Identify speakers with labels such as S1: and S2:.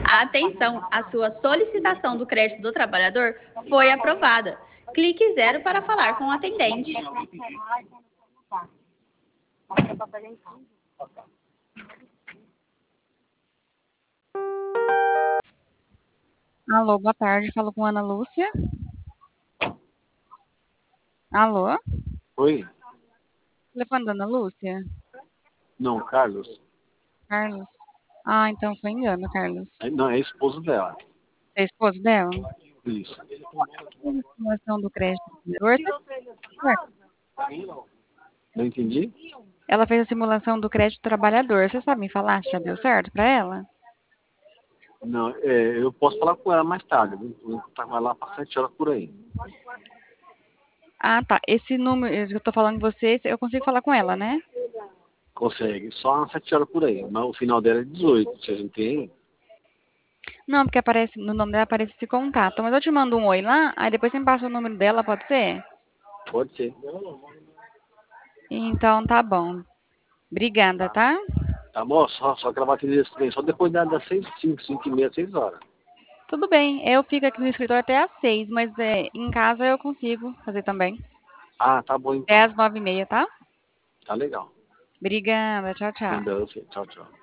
S1: Atenção, a sua solicitação do crédito do trabalhador foi aprovada. Clique 0 para falar com o atendente.
S2: Alô, boa tarde. Falo com Ana Lúcia. Alô?
S3: Oi?
S2: Telefone da Ana Lúcia?
S3: Não, Carlos.
S2: Carlos? Ah, então foi engano, Carlos.
S3: Não, é esposo dela.
S2: É esposo dela?
S3: Isso.
S2: Fez a simulação do crédito do trabalhador, certo?
S3: Não entendi?
S2: Ela fez a simulação do crédito do trabalhador. Você sabe me falar se já deu certo para ela?
S3: Não, eu posso falar com ela mais tarde. Eu tava lá para 7 horas por aí.
S2: Ah, tá. Esse número que eu tô falando com você, eu consigo falar com ela, né?
S3: Consegue. Só às 7 horas por aí. Mas o final dela é 18. Vocês não tem?
S2: Não, porque aparece, no nome dela aparece esse contato. Mas eu te mando um oi lá, aí depois você me passa o número dela, pode ser?
S3: Pode ser.
S2: Então tá bom. Obrigada,
S3: Tá.
S2: tá?
S3: Tá bom? Só que ela vai atender esse trem só depois das 6, 5, 5 e meia, 6 horas.
S2: Tudo bem. Eu fico aqui no escritório até às 6, mas em casa eu consigo fazer também.
S3: Ah, tá bom
S2: Até
S3: então.
S2: às 9h30, tá?
S3: Tá legal.
S2: Obrigada. Tchau, tchau.
S3: Mandando, tchau, tchau.